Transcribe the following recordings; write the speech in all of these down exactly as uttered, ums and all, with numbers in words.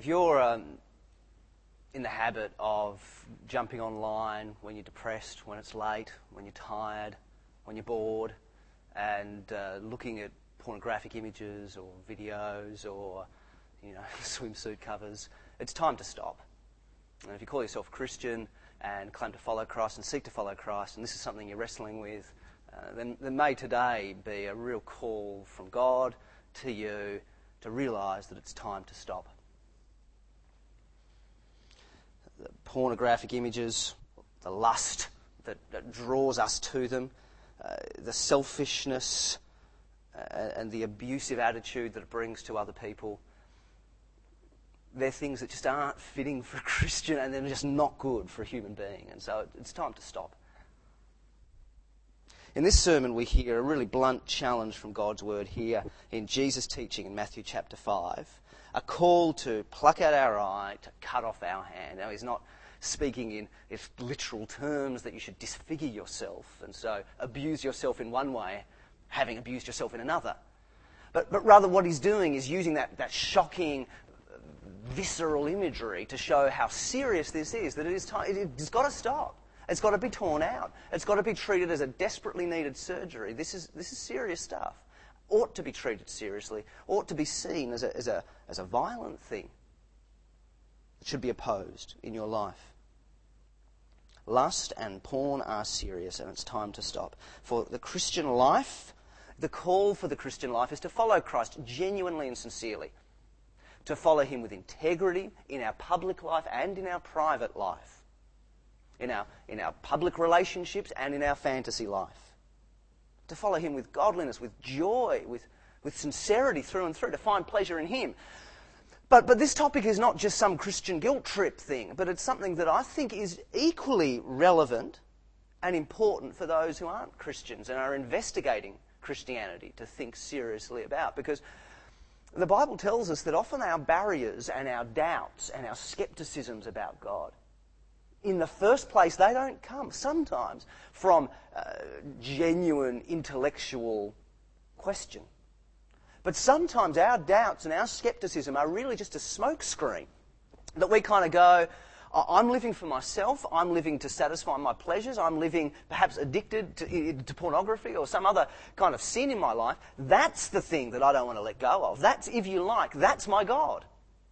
If you're um, in the habit of jumping online when you're depressed, when it's late, when you're tired, when you're bored, and uh, looking at pornographic images or videos or, you know, swimsuit covers, it's time to stop. And if you call yourself a Christian and claim to follow Christ and seek to follow Christ, and this is something you're wrestling with, uh, then there may today be a real call from God to you to realise that it's time to stop. The pornographic images, the lust that, that draws us to them, uh, the selfishness uh, and the abusive attitude that it brings to other people, they're things that just aren't fitting for a Christian, and they're just not good for a human being. And so it's time to stop. In this sermon we hear a really blunt challenge from God's word here in Jesus' teaching in Matthew chapter five. A call to pluck out our eye, to cut off our hand. Now, he's not speaking in if literal terms that you should disfigure yourself and so abuse yourself in one way, having abused yourself in another. But, but rather what he's doing is using that, that shocking, visceral imagery to show how serious this is, that it is time, it's got to stop. It's got to be torn out. It's got to be treated as a desperately needed surgery. This is this is serious stuff. Ought to be treated seriously. Ought to be seen as a as a as a violent thing. It should be opposed in your life. Lust and porn are serious, and it's time to stop. For the Christian life, the call for the Christian life is to follow Christ genuinely and sincerely. To follow him with integrity in our public life and in our private life. In our, in our public relationships and in our fantasy life. To follow him with godliness, with joy, with, with sincerity through and through, to find pleasure in him. But, but this topic is not just some Christian guilt trip thing, but it's something that I think is equally relevant and important for those who aren't Christians and are investigating Christianity to think seriously about. Because the Bible tells us that often our barriers and our doubts and our skepticisms about God, in the first place, they don't come sometimes from uh, genuine intellectual question. But sometimes our doubts and our skepticism are really just a smokescreen that we kind of go, I'm living for myself, I'm living to satisfy my pleasures, I'm living perhaps addicted to, to pornography or some other kind of sin in my life. That's the thing that I don't want to let go of. That's, if you like, that's my God.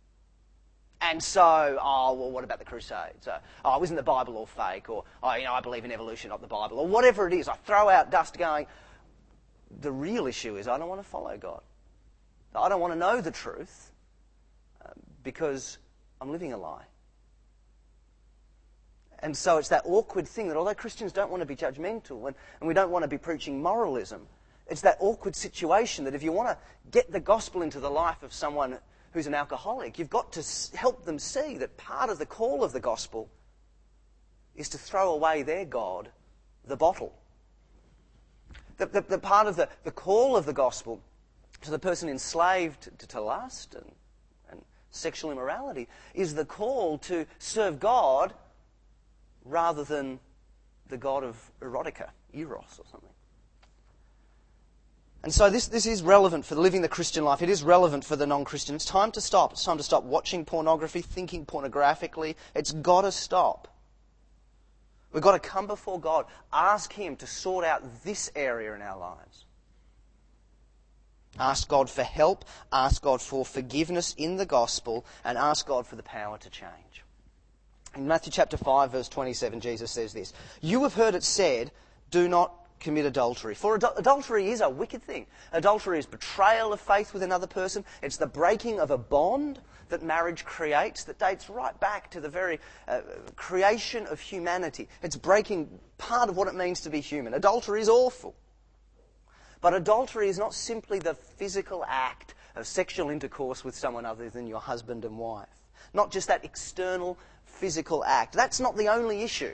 And so, oh, well, what about the Crusades? Uh, oh, isn't the Bible all fake? Or, oh, you know, I believe in evolution, not the Bible. Or whatever it is, I throw out dust going, the real issue is I don't want to follow God. I don't want to know the truth uh, because I'm living a lie. And so it's that awkward thing that although Christians don't want to be judgmental and, and we don't want to be preaching moralism, it's that awkward situation that if you want to get the gospel into the life of someone who's an alcoholic, you've got to help them see that part of the call of the gospel is to throw away their God, the bottle. The, the, the part of the, the call of the gospel to the person enslaved to, to lust and, and sexual immorality is the call to serve God rather than the God of erotica, eros or something. And so this, this is relevant for living the Christian life. It is relevant for the non-Christian. It's time to stop. It's time to stop watching pornography, thinking pornographically. It's got to stop. We've got to come before God, ask him to sort out this area in our lives. Ask God for help, ask God for forgiveness in the gospel, and ask God for the power to change. In Matthew chapter five, verse twenty-seven, Jesus says this, "You have heard it said, do not commit adultery." For ad- adultery is a wicked thing. Adultery is betrayal of faith with another person. It's the breaking of a bond that marriage creates that dates right back to the very uh, creation of humanity. It's breaking part of what it means to be human. Adultery is awful. But adultery is not simply the physical act of sexual intercourse with someone other than your husband and wife. Not just that external physical act. That's not the only issue.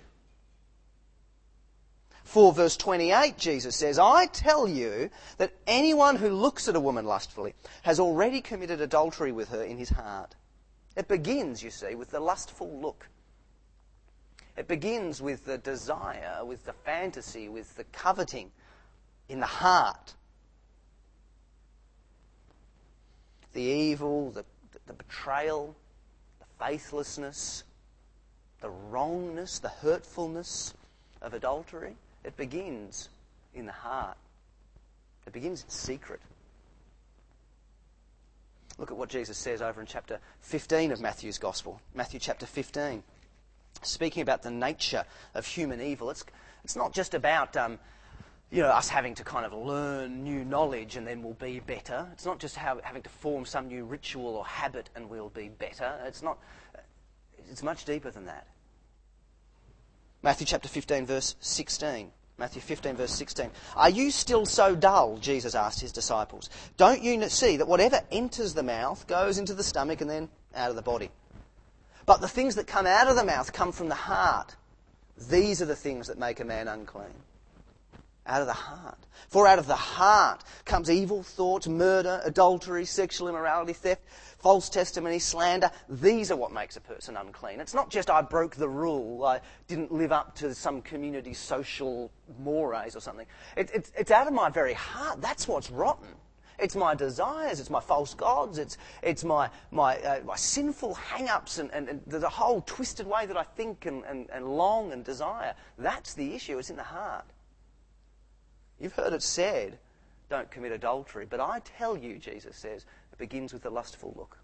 For verse twenty-eight, Jesus says, "I tell you that anyone who looks at a woman lustfully has already committed adultery with her in his heart." It begins, you see, with the lustful look. It begins with the desire, with the fantasy, with the coveting in the heart. The evil, the, the betrayal, faithlessness, the wrongness, the hurtfulness of adultery, it begins in the heart. It begins in secret. Look at what Jesus says over in chapter fifteen of Matthew's Gospel. Matthew chapter fifteen. Speaking about the nature of human evil. It's, it's not just about um, you know, us having to kind of learn new knowledge and then we'll be better. It's not just how, having to form some new ritual or habit and we'll be better. It's not. It's much deeper than that. Matthew chapter fifteen, verse sixteen. Matthew fifteen, verse sixteen. Are you still so dull? Jesus asked his disciples. Don't you see that whatever enters the mouth goes into the stomach and then out of the body? But the things that come out of the mouth come from the heart. These are the things that make a man unclean. Out of the heart. For out of the heart comes evil thoughts, murder, adultery, sexual immorality, theft, false testimony, slander. These are what makes a person unclean. It's not just I broke the rule, I didn't live up to some community social mores or something. It, it, it's out of my very heart. That's what's rotten. It's my desires, it's my false gods, it's it's my my uh, my sinful hang-ups and, and, and the whole twisted way that I think and, and, and long and desire. That's the issue. It's in the heart. You've heard it said, don't commit adultery. But I tell you, Jesus says, it begins with a lustful look.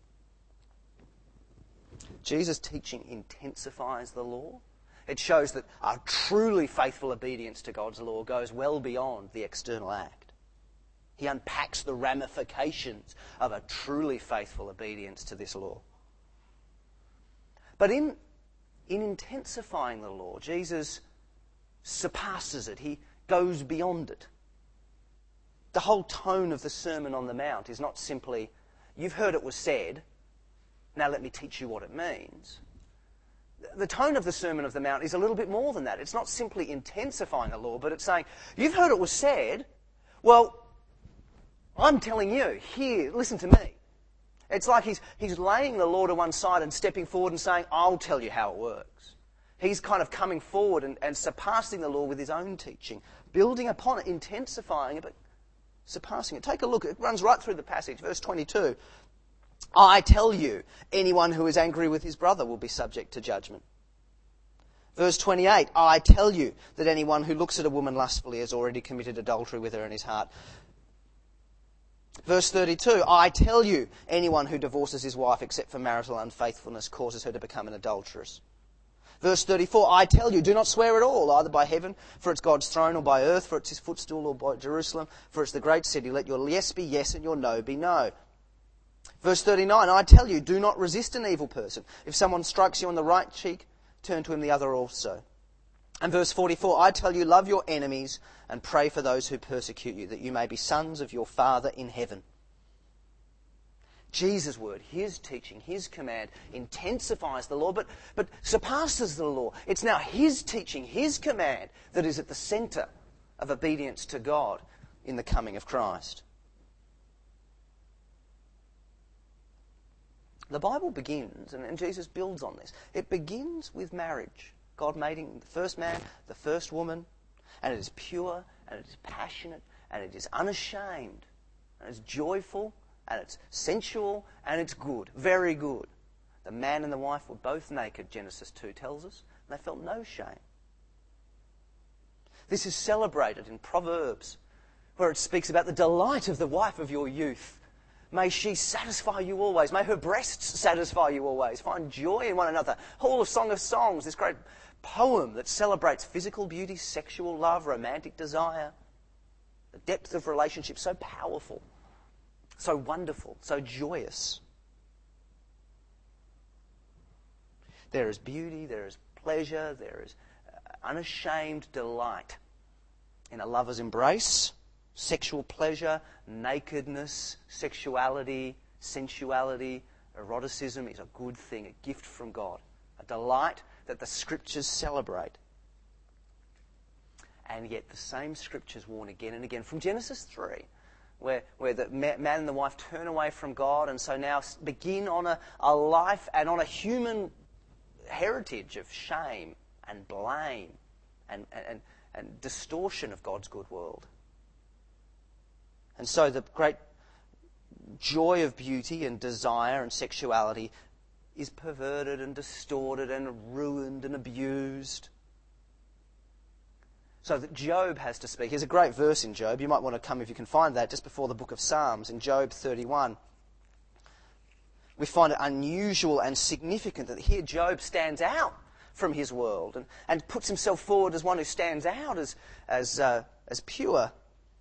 Jesus' teaching intensifies the law. It shows that a truly faithful obedience to God's law goes well beyond the external act. He unpacks the ramifications of a truly faithful obedience to this law. But in, in intensifying the law, Jesus surpasses it. He goes beyond it. The whole tone of the Sermon on the Mount is not simply, you've heard it was said, now let me teach you what it means. The tone of the Sermon on the Mount is a little bit more than that. It's not simply intensifying the law, but it's saying, you've heard it was said, well, I'm telling you, here, listen to me. It's like he's, he's laying the law to one side and stepping forward and saying, I'll tell you how it works. He's kind of coming forward and, and surpassing the law with his own teaching, building upon it, intensifying it, but surpassing it. Take a look. It runs right through the passage. Verse twenty-two. I tell you, anyone who is angry with his brother will be subject to judgment. Verse twenty-eight. I tell you that anyone who looks at a woman lustfully has already committed adultery with her in his heart. Verse thirty-two. I tell you, anyone who divorces his wife except for marital unfaithfulness causes her to become an adulteress. Verse thirty-four, I tell you, do not swear at all, either by heaven, for it's God's throne, or by earth, for it's his footstool, or by Jerusalem, for it's the great city. Let your yes be yes and your no be no. Verse thirty-nine, I tell you, do not resist an evil person. If someone strikes you on the right cheek, turn to him the other also. And verse forty-four, I tell you, love your enemies and pray for those who persecute you, that you may be sons of your Father in heaven. Jesus' word, his teaching, his command intensifies the law, but, but surpasses the law. It's now his teaching, his command that is at the centre of obedience to God in the coming of Christ. The Bible begins, and, and Jesus builds on this, it begins with marriage. God making the first man, the first woman, and it is pure, and it is passionate, and it is unashamed, and it's joyful, and it's sensual, and it's good, very good. The man and the wife were both naked, Genesis two tells us, and they felt no shame. This is celebrated in Proverbs, where it speaks about the delight of the wife of your youth. May she satisfy you always. May her breasts satisfy you always. Find joy in one another. Whole of Song of Songs, this great poem that celebrates physical beauty, sexual love, romantic desire. The depth of relationship, so powerful. So wonderful, so joyous. There is beauty, there is pleasure, there is unashamed delight in a lover's embrace, sexual pleasure, nakedness, sexuality, sensuality, eroticism is a good thing, a gift from God, a delight that the Scriptures celebrate. And yet the same Scriptures warn again and again from Genesis three. Where, where the man and the wife turn away from God and so now begin on a, a life and on a human heritage of shame and blame and, and, and distortion of God's good world. And so the great joy of beauty and desire and sexuality is perverted and distorted and ruined and abused. So that Job has to speak. Here's a great verse in Job. You might want to come, if you can find that, just before the book of Psalms, in Job thirty-one. We find it unusual and significant that here Job stands out from his world and, and puts himself forward as one who stands out as, as, uh, as pure.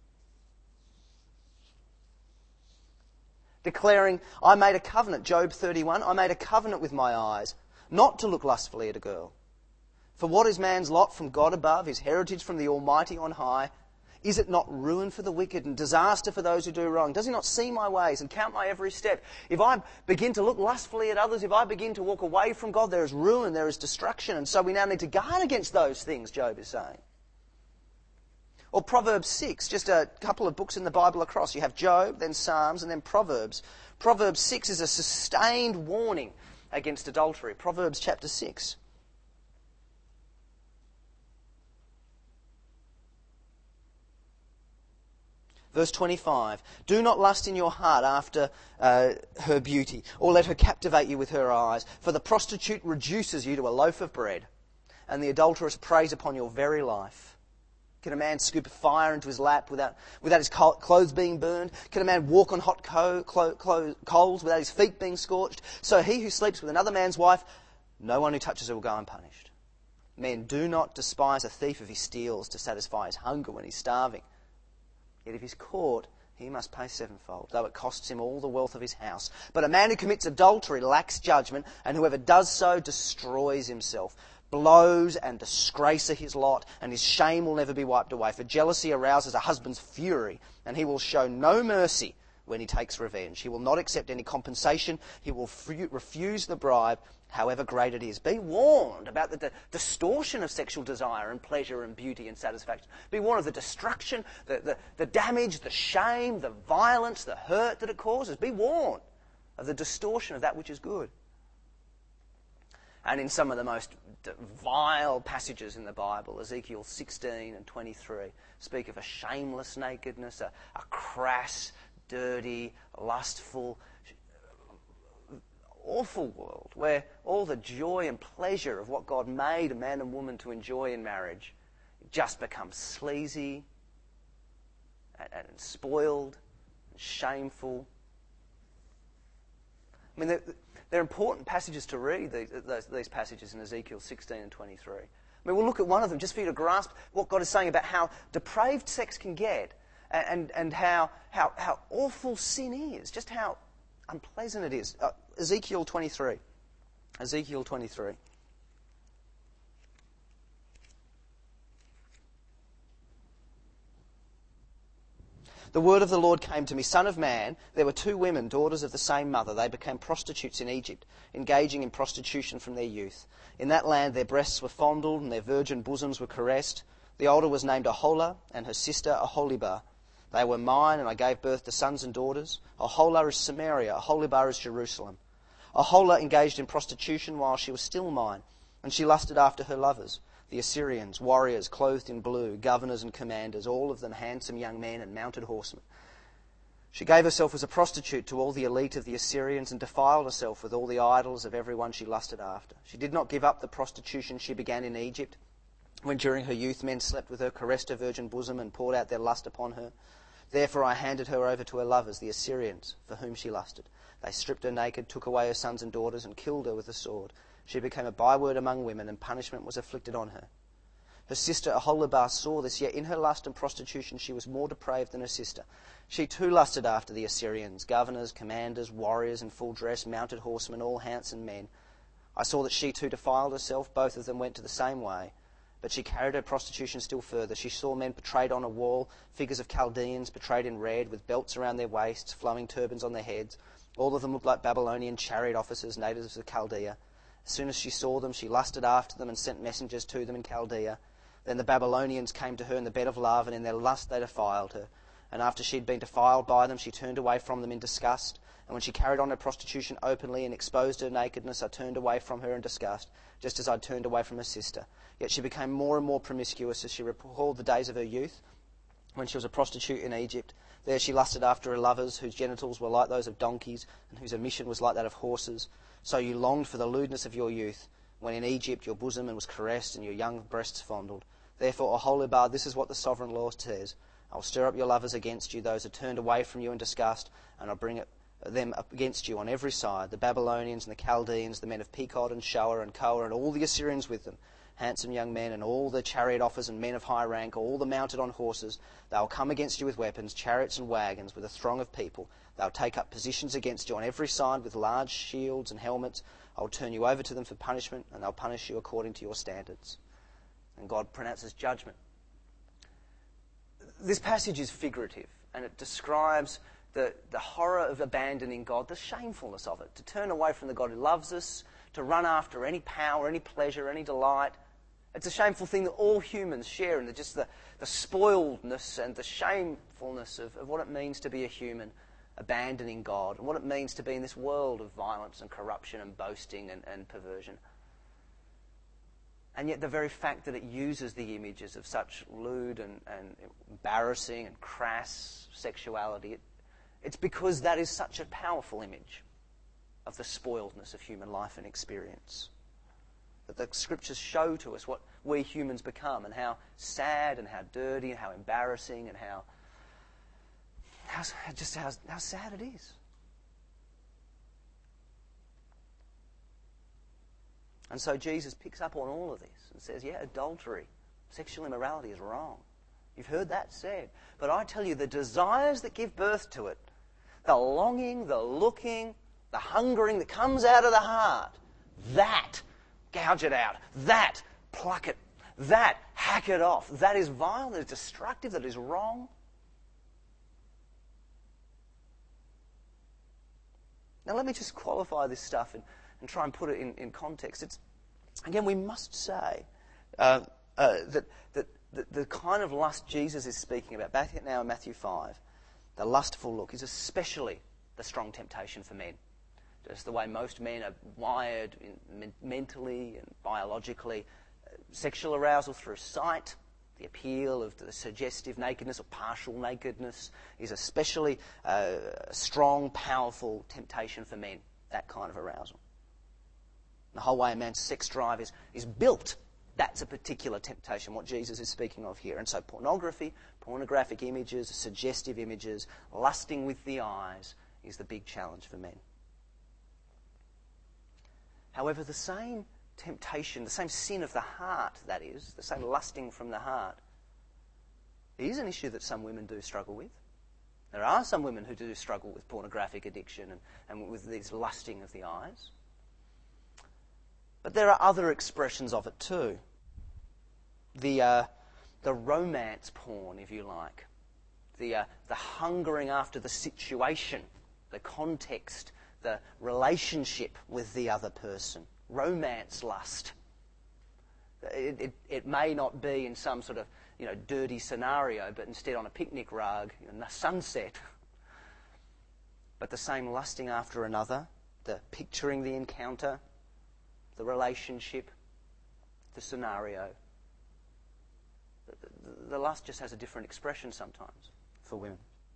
Declaring, I made a covenant, Job thirty-one, I made a covenant with my eyes, not to look lustfully at a girl. For what is man's lot from God above, his heritage from the Almighty on high? Is it not ruin for the wicked and disaster for those who do wrong? Does he not see my ways and count my every step? If I begin to look lustfully at others, if I begin to walk away from God, there is ruin, there is destruction. And so we now need to guard against those things, Job is saying. Or Proverbs six, just a couple of books in the Bible across. You have Job, then Psalms, and then Proverbs. Proverbs six is a sustained warning against adultery. Proverbs chapter six. Verse twenty-five, do not lust in your heart after uh, her beauty, or let her captivate you with her eyes. For the prostitute reduces you to a loaf of bread, and the adulteress preys upon your very life. Can a man scoop fire into his lap without, without his clothes being burned? Can a man walk on hot co- clo- clo- coals without his feet being scorched? So he who sleeps with another man's wife, no one who touches her will go unpunished. Men, do not despise a thief if he steals to satisfy his hunger when he's starving. Yet if he's caught, he must pay sevenfold, though it costs him all the wealth of his house. But a man who commits adultery lacks judgment, and whoever does so destroys himself. Blows and disgrace are his lot, and his shame will never be wiped away. For jealousy arouses a husband's fury, and he will show no mercy when he takes revenge. He will not accept any compensation. He will f- refuse the bribe, however great it is. Be warned about the, the distortion of sexual desire and pleasure and beauty and satisfaction. Be warned of the destruction, the, the, the damage, the shame, the violence, the hurt that it causes. Be warned of the distortion of that which is good. And in some of the most vile passages in the Bible, Ezekiel sixteen and twenty-three, speak of a shameless nakedness, a, a crass, dirty, lustful, awful world where all the joy and pleasure of what God made a man and woman to enjoy in marriage just becomes sleazy and, and spoiled and shameful. I mean, they're, they're important passages to read, these, those, these passages in Ezekiel sixteen and twenty-three. I mean, we'll look at one of them just for you to grasp what God is saying about how depraved sex can get and, and, and how, how, how awful sin is, just how unpleasant it is. Uh, Ezekiel twenty-three. Ezekiel twenty-three. The word of the Lord came to me, Son of man, there were two women, daughters of the same mother. They became prostitutes in Egypt, engaging in prostitution from their youth. In that land their breasts were fondled and their virgin bosoms were caressed. The older was named Aholah, and her sister Aholibah. They were mine, and I gave birth to sons and daughters. Aholah is Samaria, Aholibah is Jerusalem. Aholah engaged in prostitution while she was still mine, and she lusted after her lovers, the Assyrians, warriors clothed in blue, governors and commanders, all of them handsome young men and mounted horsemen. She gave herself as a prostitute to all the elite of the Assyrians and defiled herself with all the idols of everyone she lusted after. She did not give up the prostitution she began in Egypt, when during her youth men slept with her, caressed her virgin bosom and poured out their lust upon her. Therefore I handed her over to her lovers, the Assyrians, for whom she lusted. They stripped her naked, took away her sons and daughters, and killed her with the sword. She became a byword among women, and punishment was afflicted on her. Her sister Aholibah saw this, yet in her lust and prostitution she was more depraved than her sister. She too lusted after the Assyrians, governors, commanders, warriors in full dress, mounted horsemen, all handsome men. I saw that she too defiled herself. Both of them went to the same way. But she carried her prostitution still further. She saw men portrayed on a wall, figures of Chaldeans portrayed in red, with belts around their waists, flowing turbans on their heads. All of them looked like Babylonian chariot officers, natives of Chaldea. As soon as she saw them, she lusted after them and sent messengers to them in Chaldea. Then the Babylonians came to her in the bed of love, and in their lust they defiled her. And after she had been defiled by them, she turned away from them in disgust. And when she carried on her prostitution openly and exposed her nakedness, I turned away from her in disgust, just as I turned away from her sister. Yet she became more and more promiscuous as she recalled the days of her youth. when she was a prostitute in Egypt. There she lusted after her lovers, whose genitals were like those of donkeys, and whose emission was like that of horses. So you longed for the lewdness of your youth, when in Egypt your bosom was caressed and your young breasts fondled. Therefore, Oholibah, this is what the sovereign Lord says. I will stir up your lovers against you, those who turned away from you in disgust, and I'll bring it, them up against you on every side, the Babylonians and the Chaldeans, the men of Pekod and Shoa and Koa, and all the Assyrians with them, handsome young men, and all the chariot officers and men of high rank, all the mounted on horses. They will come against you with weapons, chariots and wagons, with a throng of people. They will take up positions against you on every side with large shields and helmets. I will turn you over to them for punishment, and they'll punish you according to your standards. And God pronounces judgment. This passage is figurative, and it describes the, the horror of abandoning God, the shamefulness of it, to turn away from the God who loves us, to run after any power, any pleasure, any delight. It's a shameful thing that all humans share in the, just the, the spoiledness and the shamefulness of, of what it means to be a human, abandoning God, and what it means to be in this world of violence and corruption and boasting and, and perversion. And yet the very fact that it uses the images of such lewd and, and embarrassing and crass sexuality, it, it's because that is such a powerful image of the spoiledness of human life and experience. That the Scriptures show to us what we humans become, and how sad and how dirty and how embarrassing and how, how just how, how sad it is. And so Jesus picks up on all of this and says, yeah, adultery, sexual immorality is wrong. You've heard that said. But I tell you, the desires that give birth to it, the longing, the looking, the hungering that comes out of the heart, that, gouge it out. That, pluck it. That, hack it off. That is vile, that is destructive, that is wrong. Now let me just qualify this stuff and, and try and put it in, in context. It's, again, we must say uh, uh, that, that, that the kind of lust Jesus is speaking about, back now in Matthew five, the lustful look, is especially the strong temptation for men. Just the way most men are wired in, mentally and biologically. Uh, sexual arousal through sight, the appeal of the suggestive nakedness or partial nakedness is especially uh, a strong, powerful temptation for men, that kind of arousal. The whole way a man's sex drive is, is built, that's a particular temptation, what Jesus is speaking of here. And so pornography, pornographic images, suggestive images, lusting with the eyes is the big challenge for men. However, the same temptation, the same sin of the heart, that is, the same lusting from the heart, is an issue that some women do struggle with. There are some women who do struggle with pornographic addiction and, and with this lusting of the eyes. But there are other expressions of it too. The, uh, the romance porn, if you like. The, uh, the hungering after the situation, the context, the relationship with the other person. Romance lust. It, it, it may not be in some sort of, you know, dirty scenario, but instead on a picnic rug, in the sunset. But the same lusting after another, the picturing the encounter, the relationship, the scenario. The, the, the lust just has a different expression sometimes for women.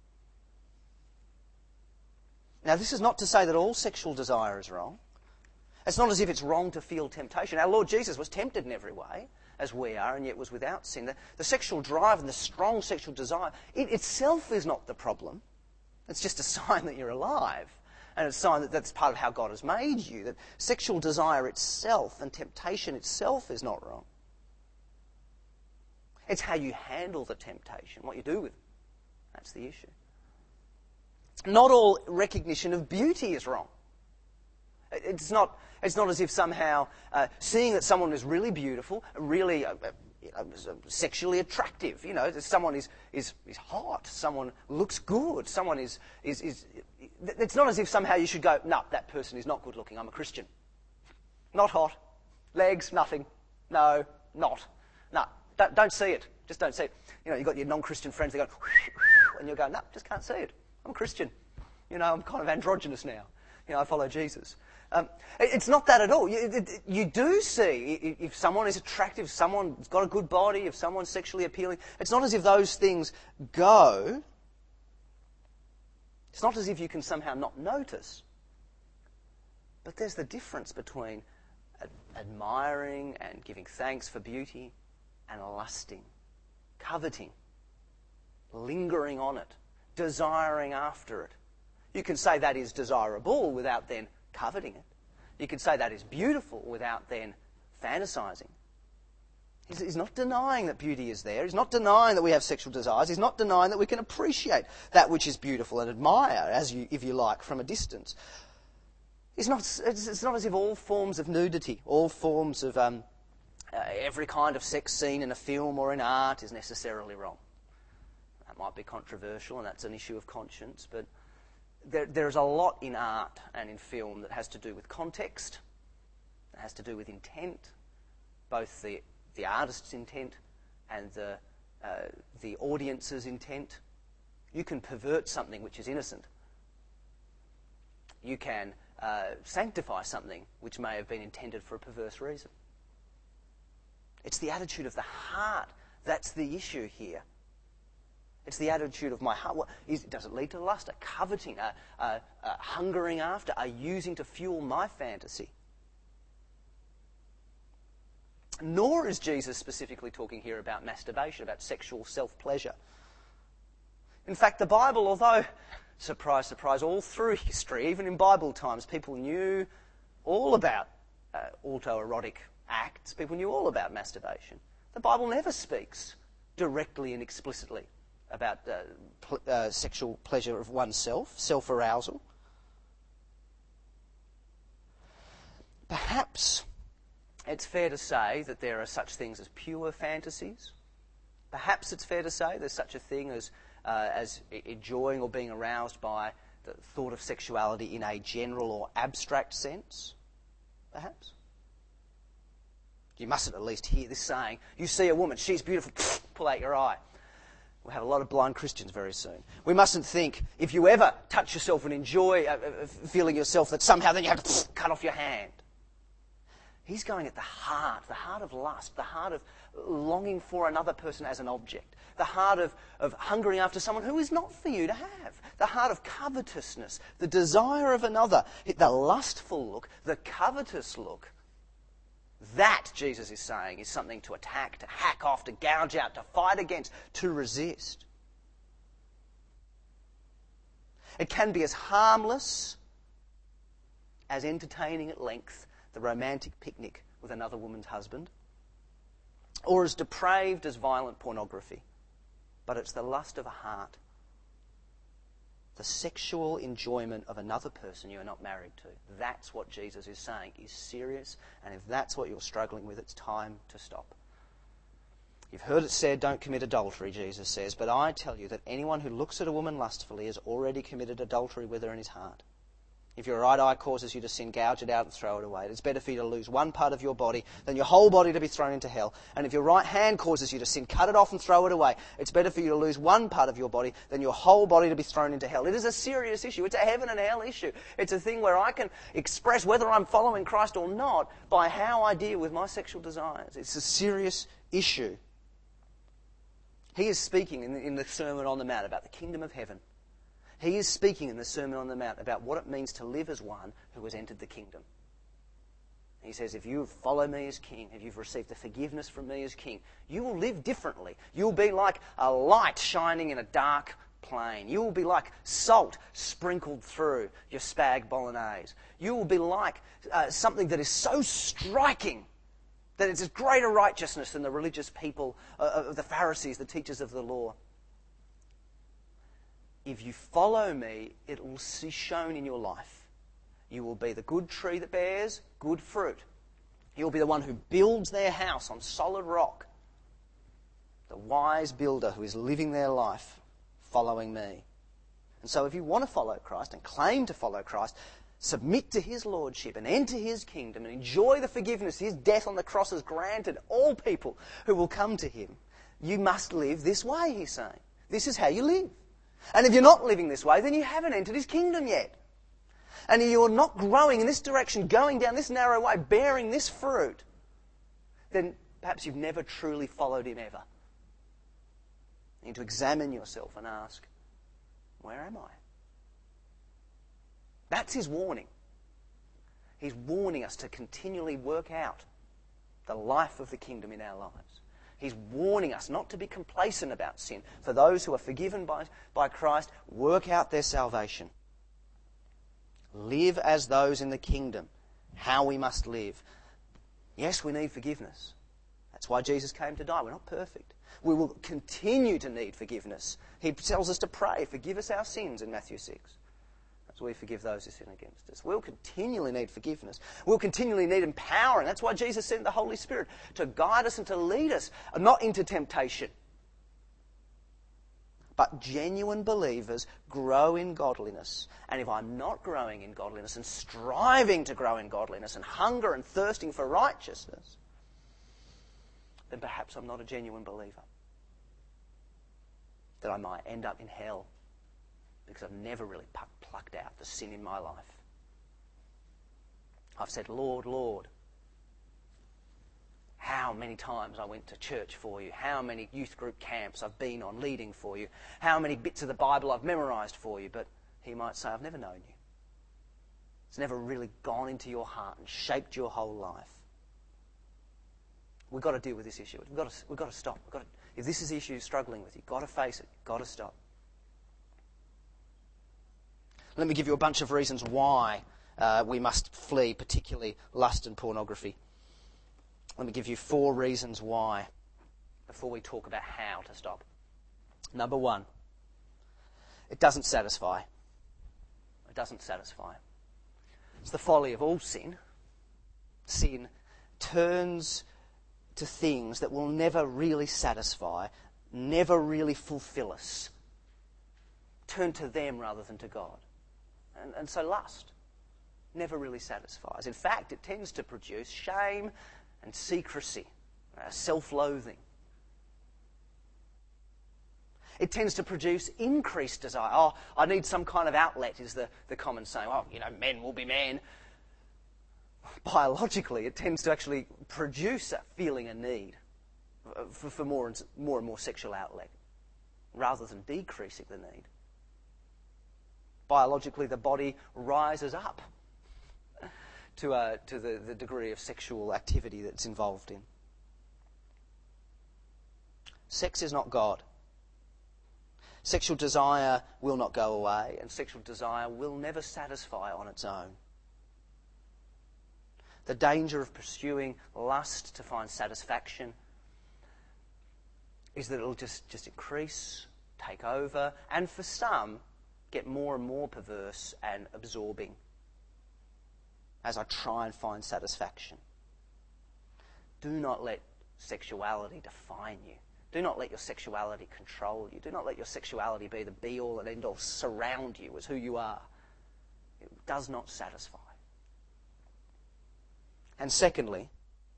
Now, this is not to say that all sexual desire is wrong. It's not as if it's wrong to feel temptation. Our Lord Jesus was tempted in every way, as we are, and yet was without sin. The, the sexual drive and the strong sexual desire, it itself is not the problem. It's just a sign that you're alive. And it's a sign that that's part of how God has made you, that sexual desire itself and temptation itself is not wrong. It's how you handle the temptation, what you do with it. That's the issue. Not all recognition of beauty is wrong. It's not, it's not as if somehow uh, seeing that someone is really beautiful, really uh, you know, sexually attractive, you know, someone is, is, is hot, someone looks good, someone is, is, is... It's not as if somehow you should go, no, that person is not good looking, I'm a Christian. Not hot, legs, nothing, no, not. No, don't, don't see it, just don't see it. You know, you've got your non-Christian friends, they go, and you're going, no, just can't see it. I'm a Christian. You know, I'm kind of androgynous now. You know, I follow Jesus. Um, it, it's not that at all. You, it, you do see if someone is attractive, someone's got a good body, if someone's sexually appealing. It's not as if those things go. It's not as if you can somehow not notice. But there's the difference between ad- admiring and giving thanks for beauty and lusting, coveting, lingering on it, desiring after it. You can say that is desirable without then coveting it. You can say that is beautiful without then fantasizing. He's, he's not denying that beauty is there. He's not denying that we have sexual desires. He's not denying that we can appreciate that which is beautiful and admire, as you, if you like, from a distance. It's not, it's, it's not as if all forms of nudity, all forms of um, uh, every kind of sex scene in a film or in art is necessarily wrong. That might be controversial, and that's an issue of conscience, but there, there's a lot in art and in film that has to do with context, that has to do with intent, both the, the artist's intent and the, uh, the audience's intent. You can pervert something which is innocent. You can uh, sanctify something which may have been intended for a perverse reason. It's the attitude of the heart that's the issue here. It's the attitude of my heart. What is, does it lead to lust, a coveting, a, a, a hungering after, a using to fuel my fantasy? Nor is Jesus specifically talking here about masturbation, about sexual self-pleasure. In fact, the Bible, although, surprise, surprise, all through history, even in Bible times, people knew all about uh, autoerotic acts. People knew all about masturbation. The Bible never speaks directly and explicitly about uh, pl- uh, sexual pleasure of oneself, self-arousal. Perhaps it's fair to say that there are such things as pure fantasies. Perhaps it's fair to say there's such a thing as, uh, as enjoying or being aroused by the thought of sexuality in a general or abstract sense. Perhaps. You mustn't at least hear this saying, you see a woman, she's beautiful, pull out your eye. We'll have a lot of blind Christians very soon. We mustn't think, if you ever touch yourself and enjoy uh, feeling yourself, that somehow then you have to cut off your hand. He's going at the heart, the heart of lust, the heart of longing for another person as an object, the heart of, of hungering after someone who is not for you to have, the heart of covetousness, the desire of another, the lustful look, the covetous look. That, Jesus is saying, is something to attack, to hack off, to gouge out, to fight against, to resist. It can be as harmless as entertaining at length the romantic picnic with another woman's husband, or as depraved as violent pornography. But it's the lust of a heart, the sexual enjoyment of another person you are not married to. That's what Jesus is saying is serious, and if that's what you're struggling with, it's time to stop. You've heard it said, don't commit adultery, Jesus says, but I tell you that anyone who looks at a woman lustfully has already committed adultery with her in his heart. If your right eye causes you to sin, gouge it out and throw it away. It's better for you to lose one part of your body than your whole body to be thrown into hell. And if your right hand causes you to sin, cut it off and throw it away. It's better for you to lose one part of your body than your whole body to be thrown into hell. It is a serious issue. It's a heaven and hell issue. It's a thing where I can express whether I'm following Christ or not by how I deal with my sexual desires. It's a serious issue. He is speaking in the, in the Sermon on the Mount about the kingdom of heaven. He is speaking in the Sermon on the Mount about what it means to live as one who has entered the kingdom. He says, if you follow me as king, if you've received the forgiveness from me as king, you will live differently. You'll be like a light shining in a dark plain. You will be like salt sprinkled through your spag bolognese. You will be like uh, something that is so striking that it's a greater righteousness than the religious people, uh, the Pharisees, the teachers of the law. If you follow me, it will be shown in your life. You will be the good tree that bears good fruit. You'll be the one who builds their house on solid rock. The wise builder who is living their life following me. And so if you want to follow Christ and claim to follow Christ, submit to his lordship and enter his kingdom and enjoy the forgiveness his death on the cross has granted all people who will come to him. You must live this way, he's saying. This is how you live. And if you're not living this way, then you haven't entered his kingdom yet. and you're not growing in this direction, going down this narrow way, bearing this fruit, then perhaps you've never truly followed him ever. You need to examine yourself and ask, where am I? That's his warning. He's warning us to continually work out the life of the kingdom in our lives. He's warning us not to be complacent about sin. For those who are forgiven by, by Christ, work out their salvation. Live as those in the kingdom. How we must live. Yes, we need forgiveness. That's why Jesus came to die. We're not perfect. We will continue to need forgiveness. He tells us to pray, forgive us our sins in Matthew six. As we forgive those who sin against us. We'll continually need forgiveness. We'll continually need empowering. That's why Jesus sent the Holy Spirit to guide us and to lead us, not into temptation. But genuine believers grow in godliness. And if I'm not growing in godliness and striving to grow in godliness and hunger and thirsting for righteousness, then perhaps I'm not a genuine believer. That I might end up in hell because I've never really plucked out the sin in my life. I've said, Lord, Lord, how many times I went to church for you, how many youth group camps I've been on leading for you, how many bits of the Bible I've memorised for you, but he might say, I've never known you. It's never really gone into your heart and shaped your whole life. We've got to deal with this issue. We've got to, we've got to stop. We've got to, if this is the issue you're struggling with, you've got to face it. You've got to stop. Let me give you a bunch of reasons why uh, we must flee, particularly lust and pornography. Let me give you four reasons why before we talk about how to stop. Number one, it doesn't satisfy. It doesn't satisfy. It's the folly of all sin. Sin turns to things that will never really satisfy, never really fulfill us. Turn to them rather than to God. And, and so lust never really satisfies. In fact, it tends to produce shame and secrecy, uh, self-loathing. It tends to produce increased desire. Oh, I need some kind of outlet is the, the common saying. Oh, you know, men will be men. Biologically, it tends to actually produce a feeling, a need for, for more and more and more sexual outlet, rather than decreasing the need. Biologically, the body rises up to, uh, to the, the degree of sexual activity that's involved in. Sex is not God. Sexual desire will not go away, and sexual desire will never satisfy on its own. The danger of pursuing lust to find satisfaction is that it'll just, just increase, take over, and for some, get more and more perverse and absorbing as I try and find satisfaction. Do not let sexuality define you. Do not let your sexuality control you. Do not let your sexuality be the be-all and end-all, surround you as who you are. It does not satisfy. And secondly,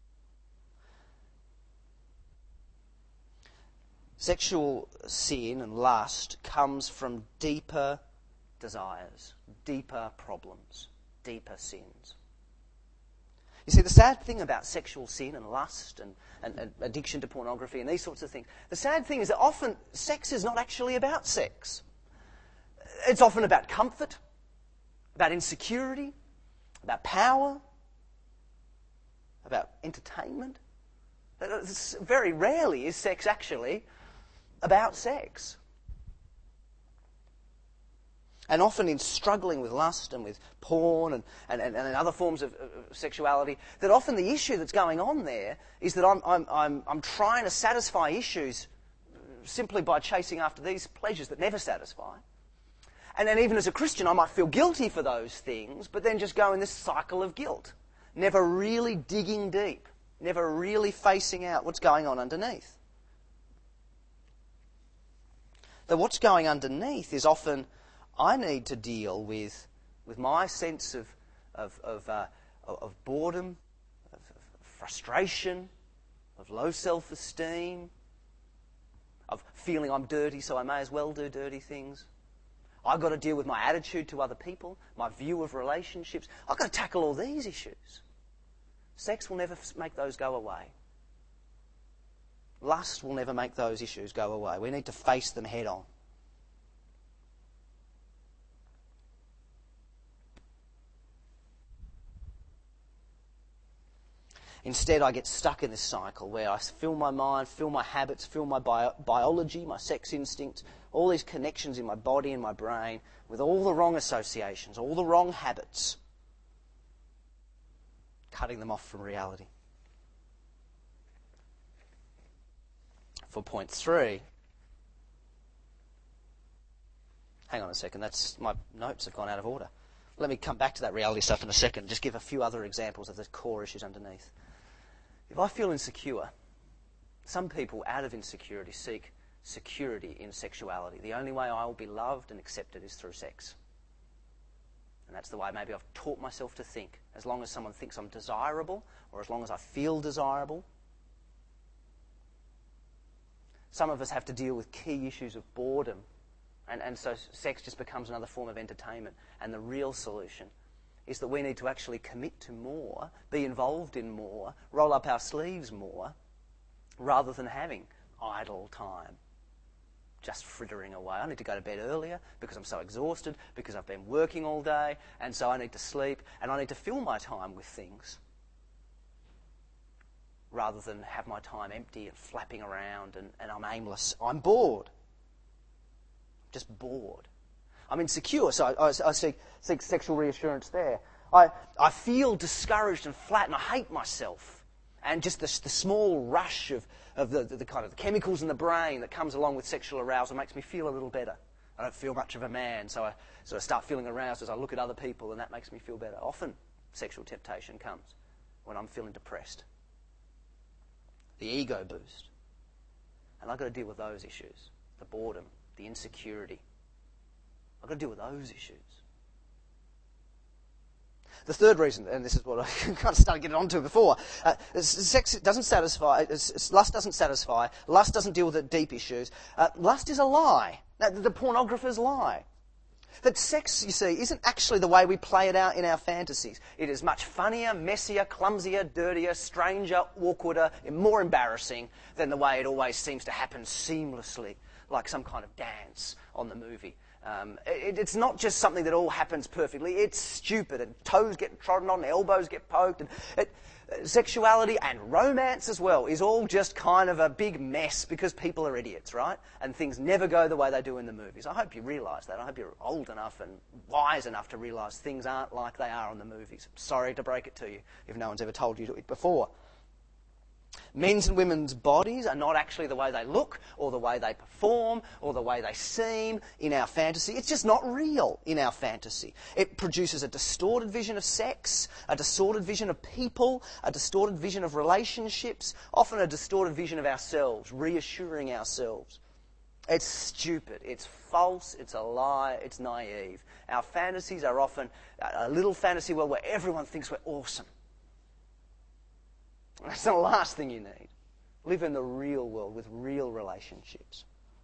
sexual sin and lust comes from deeper desires, deeper problems, deeper sins. You see, the sad thing about sexual sin and lust and, and, and addiction to pornography and these sorts of things, the sad thing is that often sex is not actually about sex. It's often about comfort, about insecurity, about power, about entertainment. Very rarely is sex actually about sex. And often in struggling with lust and with porn and, and, and other forms of, of sexuality, that often the issue that's going on there is that I'm, I'm, I'm, I'm trying to satisfy issues simply by chasing after these pleasures that never satisfy. And then even as a Christian, I might feel guilty for those things, but then just go in this cycle of guilt, never really digging deep, never really facing out what's going on underneath. That what's going underneath is often I need to deal with, with my sense of, of, of, uh, of boredom, of, of frustration, of low self-esteem, of feeling I'm dirty so I may as well do dirty things, I've got to deal with my attitude to other people, my view of relationships. I've got to tackle all these issues. Sex will never make those go away. Lust will never make those issues go away. We need to face them head on. Instead, I get stuck in this cycle where I fill my mind, fill my habits, fill my bio- biology, my sex instinct, all these connections in my body and my brain with all the wrong associations, all the wrong habits, cutting them off from reality. For point three, hang on a second, that's my notes have gone out of order. Let me come back to that reality stuff in a second, just give a few other examples of the core issues underneath. If I feel insecure, some people out of insecurity seek security in sexuality. The only way I will be loved and accepted is through sex. And that's the way maybe I've taught myself to think. As long as someone thinks I'm desirable, or as long as I feel desirable. Some of us have to deal with key issues of boredom. And, and so sex just becomes another form of entertainment. And the real solution is that we need to actually commit to more, be involved in more, roll up our sleeves more, rather than having idle time, just frittering away. I need to go to bed earlier because I'm so exhausted, because I've been working all day, and so I need to sleep, and I need to fill my time with things, rather than have my time empty and flapping around and, and I'm aimless. I'm bored. Just bored. I'm insecure, so I, I, I seek, seek sexual reassurance there. I, I feel discouraged and flat, and I hate myself. And just the, the small rush of, of the, the, the kind of the chemicals in the brain that comes along with sexual arousal makes me feel a little better. I don't feel much of a man, so I sort of start feeling aroused as I look at other people, and that makes me feel better. Often, sexual temptation comes when I'm feeling depressed. The ego boost. And I've got to deal with those issues. The boredom, the insecurity. I've got to deal with those issues. The third reason, and this is what I kind of started getting onto before, uh, sex doesn't satisfy, lust doesn't satisfy, lust doesn't deal with the deep issues. Uh, lust is a lie. The pornographer's lie. That sex, you see, isn't actually the way we play it out in our fantasies. It is much funnier, messier, clumsier, dirtier, stranger, awkwarder, and more embarrassing than the way it always seems to happen seamlessly, like some kind of dance on the movie. Um, it, it's not just something that all happens perfectly. It's stupid, and toes get trodden on, elbows get poked, and it, uh, sexuality and romance as well is all just kind of a big mess because people are idiots, right? And things never go the way they do in the movies. I hope you realise that. I hope you're old enough and wise enough to realise things aren't like they are in the movies. I'm sorry to break it to you if no one's ever told you it before. Men's and women's bodies are not actually the way they look or the way they perform or the way they seem in our fantasy. It's just not real in our fantasy. It produces a distorted vision of sex, a distorted vision of people, a distorted vision of relationships, often a distorted vision of ourselves, reassuring ourselves. It's stupid, it's false, it's a lie, it's naive. Our fantasies are often a little fantasy world where everyone thinks we're awesome. That's the last thing you need. Live in the real world with real relationships.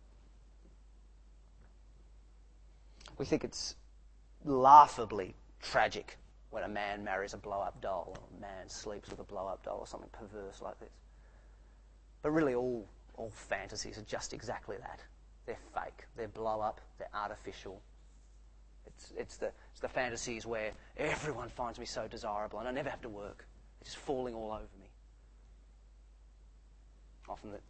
We think it's laughably tragic when a man marries a blow-up doll or a man sleeps with a blow-up doll or something perverse like this. But really all, all fantasies are just exactly that. They're fake. They're blow-up. They're artificial. It's, it's, the, it's the fantasies where everyone finds me so desirable and I never have to work. They're just falling all over me. Often that.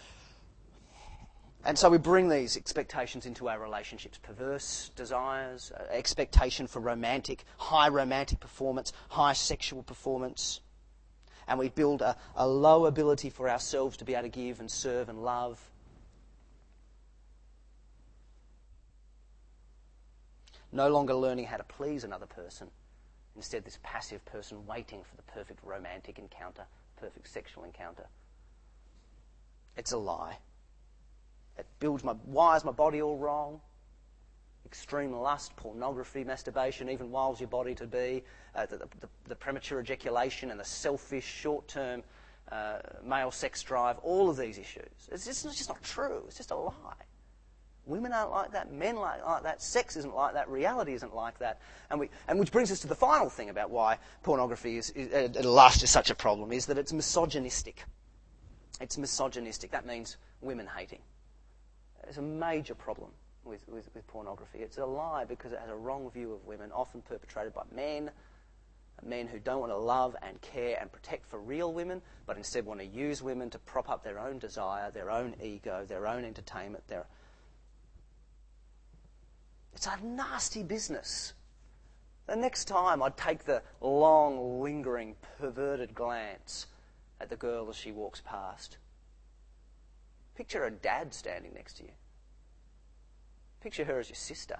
And so we bring these expectations into our relationships. Perverse desires, uh, expectation for romantic, high romantic performance, high sexual performance. And we build a, a low ability for ourselves to be able to give and serve and love. No longer learning how to please another person. Instead, this passive person waiting for the perfect romantic encounter, perfect sexual encounter. It's a lie. It builds my, wires my body all wrong. Extreme lust, pornography, masturbation, even wiles your body to be. Uh, the, the, the premature ejaculation and the selfish, short-term uh, male sex drive. All of these issues. It's just, it's just not true. It's just a lie. Women aren't like that. Men aren't like that. Sex isn't like that. Reality isn't like that. And we, and which brings us to the final thing about why pornography is, is uh, lust is such a problem, is that it's misogynistic. It's misogynistic. That means women hating. It's a major problem with, with, with pornography. It's a lie because it has a wrong view of women, often perpetrated by men, men who don't want to love and care and protect for real women, but instead want to use women to prop up their own desire, their own ego, their own entertainment. Their... It's a nasty business. The next time I'd take the long, lingering, perverted glance at the girl as she walks past. Picture a dad standing next to you. Picture her as your sister.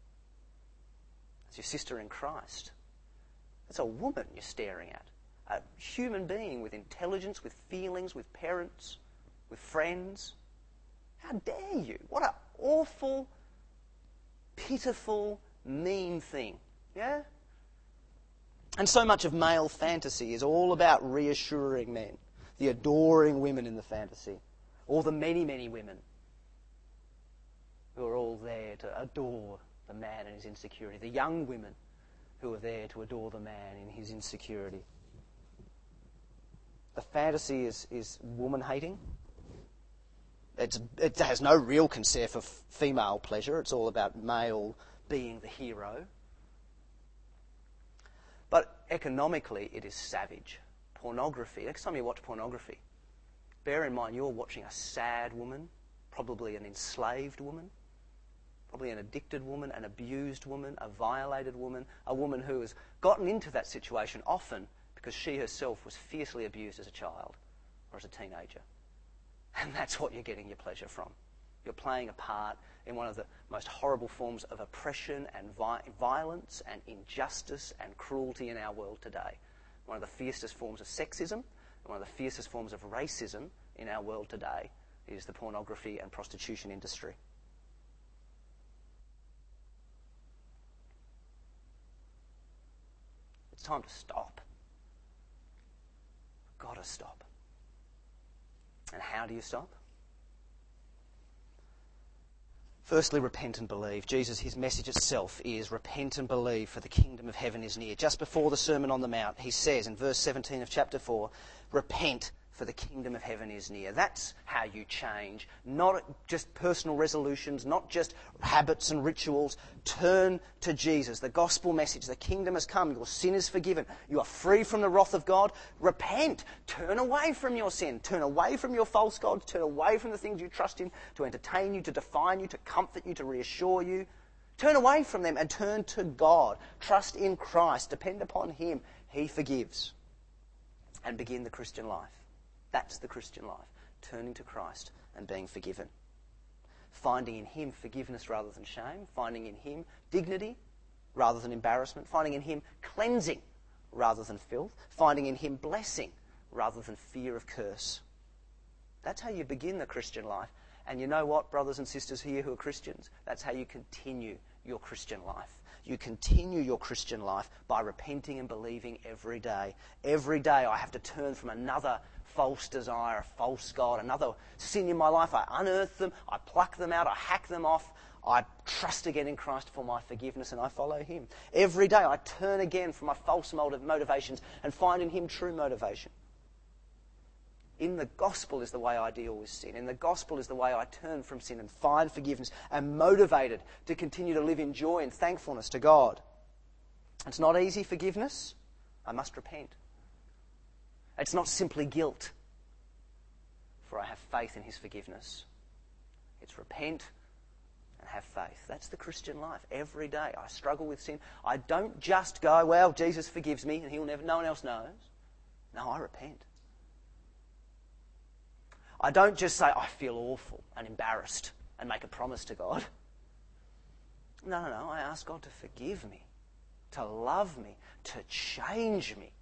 As your sister in Christ. It's a woman you're staring at. A human being with intelligence, with feelings, with parents, with friends. How dare you? What an awful, pitiful, mean thing. Yeah? And so much of male fantasy is all about reassuring men, the adoring women in the fantasy, or the many, many women who are all there to adore the man and his insecurity, the young women who are there to adore the man in his insecurity. The fantasy is, is woman-hating. It's, it has no real concern for f- female pleasure. It's all about male being the hero. But economically, it is savage. Pornography, next time you watch pornography, bear in mind you're watching a sad woman, probably an enslaved woman, probably an addicted woman, an abused woman, a violated woman, a woman who has gotten into that situation often because she herself was fiercely abused as a child or as a teenager. And that's what you're getting your pleasure from. You're playing a part in one of the most horrible forms of oppression and vi- violence and injustice and cruelty in our world today. One of the fiercest forms of sexism and one of the fiercest forms of racism in our world today is the pornography and prostitution industry. It's time to stop. We've got to stop. And how do you stop? Firstly, repent and believe. Jesus, his message itself is repent and believe, for the kingdom of heaven is near. Just before the Sermon on the Mount, he says in verse seventeen of chapter four, repent, for the kingdom of heaven is near. That's how you change. Not just personal resolutions, not just habits and rituals. Turn to Jesus. The gospel message, the kingdom has come. Your sin is forgiven. You are free from the wrath of God. Repent. Turn away from your sin. Turn away from your false gods. Turn away from the things you trust in to entertain you, to define you, to comfort you, to reassure you. Turn away from them and turn to God. Trust in Christ. Depend upon him. He forgives. And begin the Christian life. That's the Christian life, turning to Christ and being forgiven. Finding in him forgiveness rather than shame, finding in him dignity rather than embarrassment, finding in him cleansing rather than filth, finding in him blessing rather than fear of curse. That's how you begin the Christian life. And you know what, brothers and sisters here who are Christians? That's how you continue your Christian life. You continue your Christian life by repenting and believing every day. Every day I have to turn from another false desire, a false god, another sin in my life. I unearth them, I pluck them out, I hack them off. I trust again in Christ for my forgiveness and I follow him. Every day I turn again from my false motiv- motivations and find in him true motivation. In the gospel is the way I deal with sin. In the gospel is the way I turn from sin and find forgiveness and motivated to continue to live in joy and thankfulness to God. It's not easy forgiveness. I must repent. It's not simply guilt, for I have faith in his forgiveness. It's repent and have faith. That's the Christian life. Every day I struggle with sin. I don't just go, well, Jesus forgives me and he'll never, no one else knows. No, I repent. I don't just say, I feel awful and embarrassed and make a promise to God. No, no, no. I ask God to forgive me, to love me, to change me.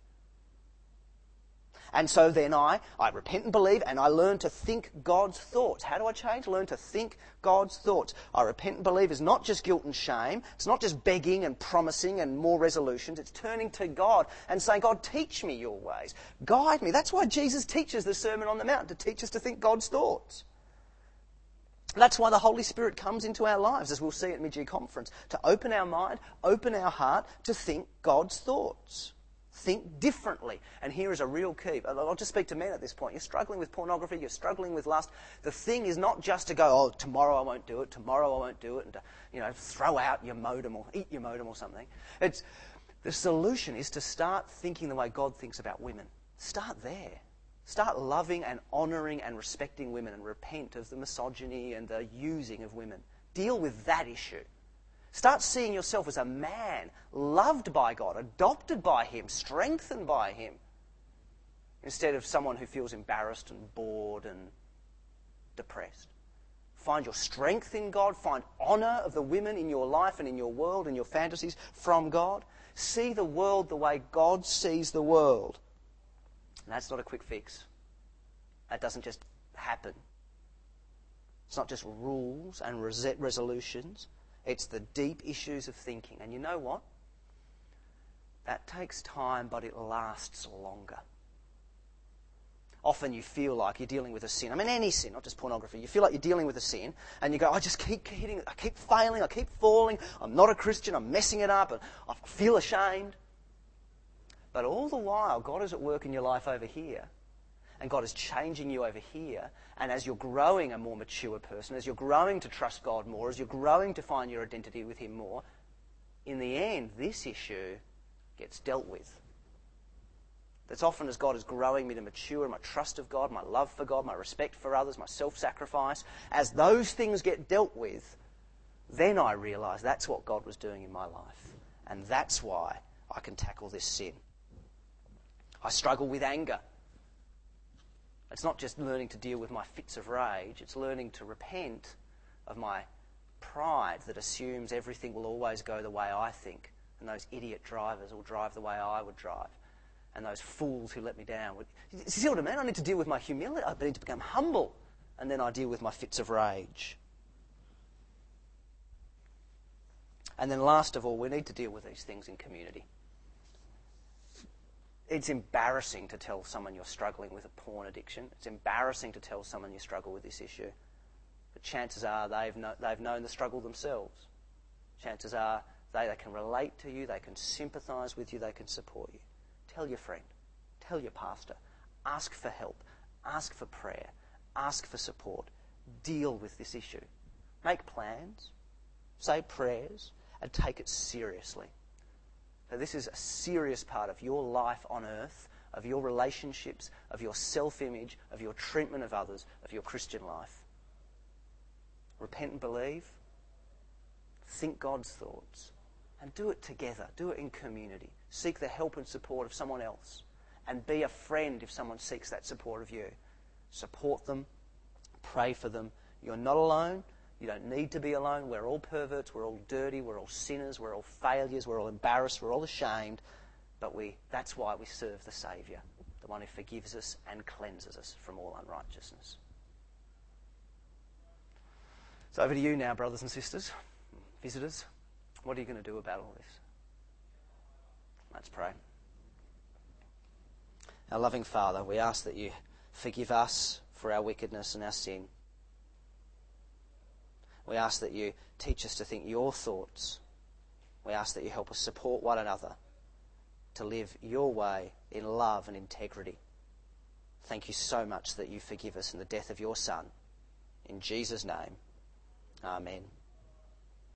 And so then I, I repent and believe and I learn to think God's thoughts. How do I change? Learn to think God's thoughts. I repent and believe is not just guilt and shame. It's not just begging and promising and more resolutions. It's turning to God and saying, God, teach me your ways. Guide me. That's why Jesus teaches the Sermon on the Mount, to teach us to think God's thoughts. That's why the Holy Spirit comes into our lives, as we'll see at Mid-Year Conference, to open our mind, open our heart, to think God's thoughts. Think differently. And here is a real key. I'll just speak to men at this point. You're struggling with pornography, you're struggling with lust. The thing is not just to go, oh, tomorrow I won't do it, tomorrow I won't do it, and to, you know, throw out your modem or eat your modem or something. It's, the solution is to start thinking the way God thinks about women. Start there. Start loving and honouring and respecting women and repent of the misogyny and the using of women. Deal with that issue. Start seeing yourself as a man, loved by God, adopted by Him, strengthened by Him, instead of someone who feels embarrassed and bored and depressed. Find your strength in God. Find honour of the women in your life and in your world and your fantasies from God. See the world the way God sees the world. And that's not a quick fix. That doesn't just happen. It's not just rules and res- resolutions. It's the deep issues of thinking. And you know what? That takes time, but it lasts longer. Often you feel like you're dealing with a sin. I mean, any sin, not just pornography. You feel like you're dealing with a sin, and you go, I just keep hitting, I keep failing, I keep falling. I'm not a Christian, I'm messing it up, and I feel ashamed. But all the while, God is at work in your life over here. And God is changing you over here. And as you're growing a more mature person, as you're growing to trust God more, as you're growing to find your identity with Him more, in the end, this issue gets dealt with. That's often as God is growing me to mature in my trust of God, my love for God, my respect for others, my self-sacrifice. As those things get dealt with, then I realise that's what God was doing in my life. And that's why I can tackle this sin. I struggle with anger. It's not just learning to deal with my fits of rage, it's learning to repent of my pride that assumes everything will always go the way I think, and those idiot drivers will drive the way I would drive, and those fools who let me down would... You see what I mean? I need to deal with my humility, I need to become humble, and then I deal with my fits of rage. And then last of all, we need to deal with these things in community. It's embarrassing to tell someone you're struggling with a porn addiction. It's embarrassing to tell someone you struggle with this issue. But chances are they've, no, they've known the struggle themselves. Chances are they, they can relate to you, they can sympathise with you, they can support you. Tell your friend. Tell your pastor. Ask for help. Ask for prayer. Ask for support. Deal with this issue. Make plans. Say prayers. And take it seriously. So this is a serious part of your life on earth, of your relationships, of your self-image, of your treatment of others, of your Christian life. Repent and believe. Think God's thoughts. And do it together. Do it in community. Seek the help and support of someone else. And be a friend if someone seeks that support of you. Support them. Pray for them. You're not alone. You don't need to be alone. We're all perverts, we're all dirty, we're all sinners, we're all failures, we're all embarrassed, we're all ashamed. But we that's why we serve the Saviour, the one who forgives us and cleanses us from all unrighteousness. So over to you now, brothers and sisters, visitors. What are you going to do about all this? Let's pray. Our loving Father, we ask that you forgive us for our wickedness and our sin. We ask that you teach us to think your thoughts. We ask that you help us support one another to live your way in love and integrity. Thank you so much that you forgive us in the death of your Son. In Jesus' name, amen.